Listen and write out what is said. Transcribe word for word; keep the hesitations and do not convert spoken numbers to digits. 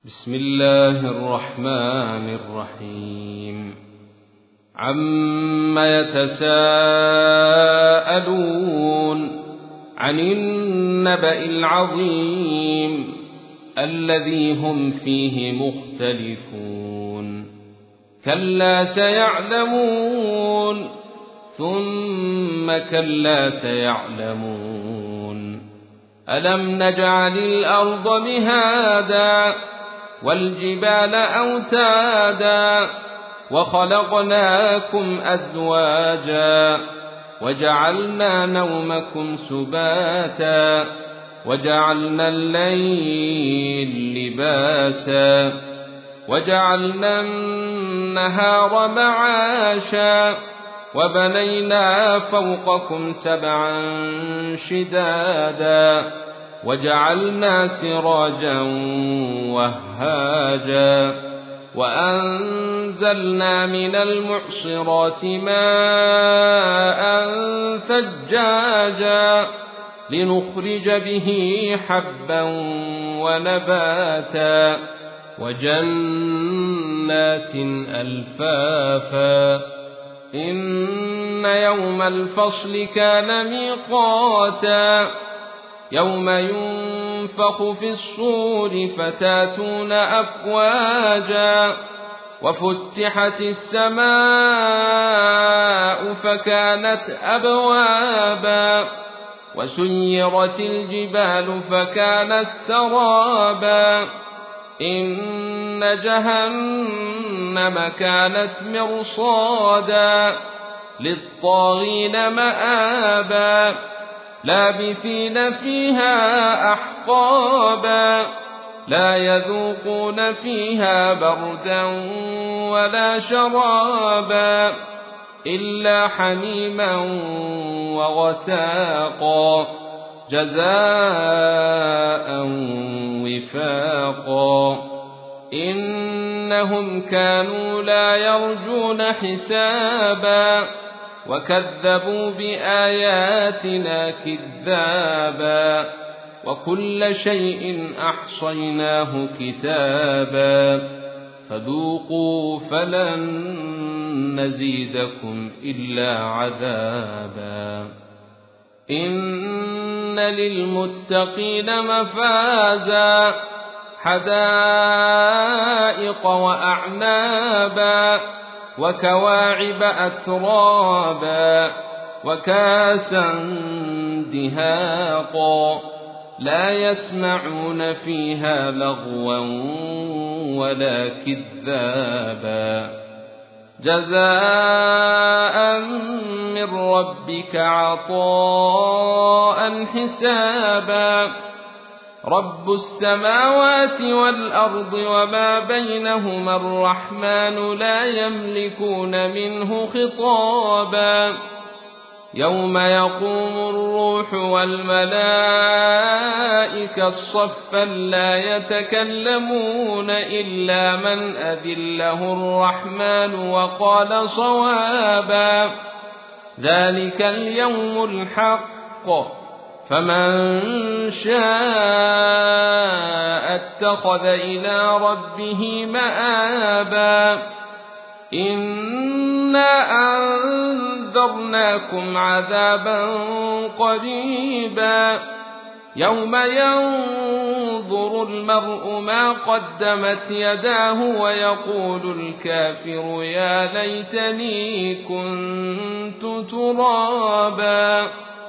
بسم الله الرحمن الرحيم. عم يتساءلون عن النبأ العظيم الذي هم فيه مختلفون. كلا سيعلمون ثم كلا سيعلمون. ألم نجعل الأرض مهادا والجبال أوتادا وخلقناكم أزواجا وجعلنا نومكم سباتا وجعلنا الليل لباسا وجعلنا النهار معاشا وبنينا فوقكم سبعا شدادا وجعلنا سراجا وهاجا وأنزلنا من المعصرات ماء ثجاجا لنخرج به حبا ونباتا وجنات ألفافا. إن يوم الفصل كان ميقاتا يوم ينفخ في الصور فتاتون أفواجا وفتحت السماء فكانت أبوابا وسيرت الجبال فكانت سرابا. إن جهنم كانت مرصادا للطاغين مآبا لابثين فيها أحقابا لا يذوقون فيها بردا ولا شرابا إلا حميما وغساقا جزاء وفاقا. إنهم كانوا لا يرجون حسابا وكذبوا بآياتنا كذابا وكل شيء أحصيناه كتابا فذوقوا فلن نزيدكم إلا عذابا. إن للمتقين مفازا حدائق وأعنابا وكواعب أترابا وكاسا دهاقا لا يسمعون فيها لغوا ولا كذابا جزاء من ربك عطاء حسابا. رب السماوات والأرض وما بينهما الرحمن لا يملكون منه خطابا. يوم يقوم الروح والملائكة صفا لا يتكلمون إلا من أذن له الرحمن وقال صوابا. ذلك اليوم الحق فمن شاء اتخذ إلى ربه مآبا. إنا أنذرناكم عذابا قريبا يوم ينظر المرء ما قدمت يداه ويقول الكافر يا ليتني كنت ترابا.